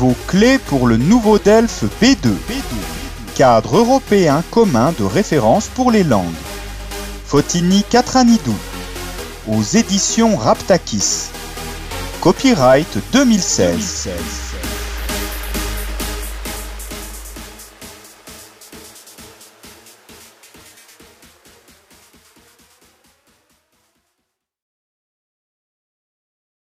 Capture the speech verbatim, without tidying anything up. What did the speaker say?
Vos clés pour le nouveau DELF B deux, cadre européen commun de référence pour les langues. Fotini Katranidou, aux éditions Raptakis. Copyright deux mille seize.